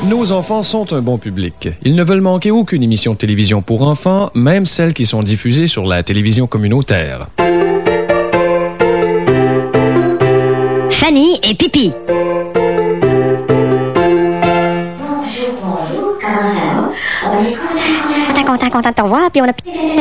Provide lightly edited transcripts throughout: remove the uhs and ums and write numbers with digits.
Nos enfants sont un bon public. Ils ne veulent manquer aucune émission de télévision pour enfants, même celles qui sont diffusées sur la télévision communautaire. Fanny et Pipi. Bonjour, comment ça va? On est Content de te revoir, puis on a...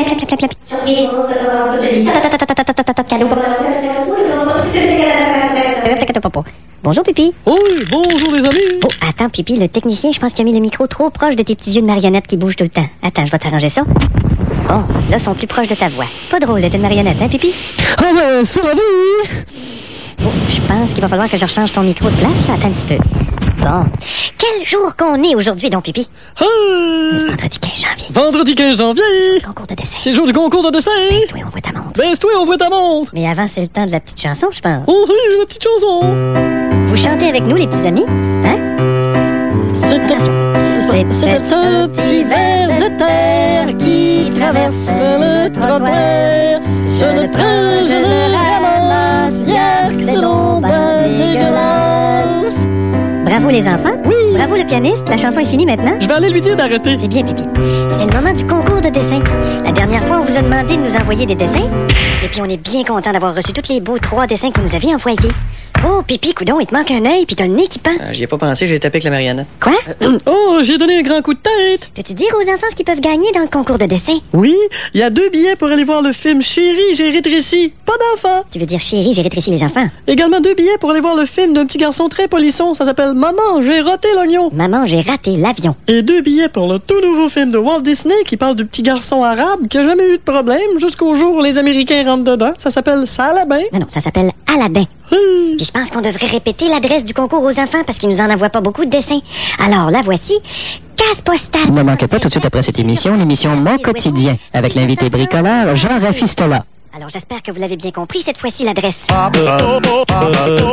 Bonjour, Pipi. Oui, bonjour les amis. Oh, attends, Pipi, le technicien, je pense qu'il a mis le micro trop proche de tes petits yeux de marionnette qui bougent tout le temps. Attends, je vais t'arranger ça. Bon, là, ils sont plus proches de ta voix. C'est pas drôle d'être une marionnette, hein, Pipi? Ah ben, c'est la vie. Oh, je pense qu'il va falloir que je rechange ton micro de place, là. Attends un petit peu. Bon. Quel jour qu'on est aujourd'hui, donc, Pipi? Vendredi 15 janvier. Vendredi 15 janvier. Concours de dessin. C'est le jour du concours de dessin. Baisse-toi, on voit ta montre. Baisse-toi, on voit ta montre. Mais avant, c'est le temps de la petite chanson, je pense. Oh oui, la petite chanson. Vous chantez avec nous, les petits amis? Hein? C'était un petit ver de terre qui traverse le trottoir. Je le prends, je le ramasse, yak, c'est donc ben dégueulasse. Bravo les enfants. Oui. Bravo le pianiste. La chanson est finie maintenant. Je vais aller lui dire d'arrêter. C'est bien, Pipi. C'est le moment du concours de dessin. La dernière fois, on vous a demandé de nous envoyer des dessins. Et puis, on est bien content d'avoir reçu tous les beaux 3 dessins que vous nous aviez envoyés. Oh, Pipi, coudonc, il te manque un œil, puis t'as le nez qui pend. J'y ai pas pensé, j'ai tapé avec la marionnette. Quoi? Oh, j'ai donné un grand coup de tête. Peux-tu dire aux enfants ce qu'ils peuvent gagner dans le concours de dessin? Oui, il y a 2 billets pour aller voir le film Chérie, j'ai rétréci. Pas d'enfant. Tu veux dire, chérie, j'ai rétréci les enfants. Également 2 billets pour aller voir le film d'un petit garçon très polisson. Ça s'appelle Maman, j'ai raté l'oignon. Maman, j'ai raté l'avion. Et 2 billets pour le tout nouveau film de Walt Disney qui parle du petit garçon arabe qui a jamais eu de problème jusqu'au jour où les Américains rentrent dedans. Ça s'appelle Saladin. Non, ça s'appelle Aladdin. Puis je pense qu'on devrait répéter l'adresse du concours aux enfants parce qu'ils nous en envoient pas beaucoup de dessins. Alors, la voici. Case postale. Ne manquez pas tout de suite après cette émission, l'émission Mon Quotidien, avec l'invité bricoleur Jean Rafistola. Alors, j'espère que vous l'avez bien compris cette fois-ci, l'adresse.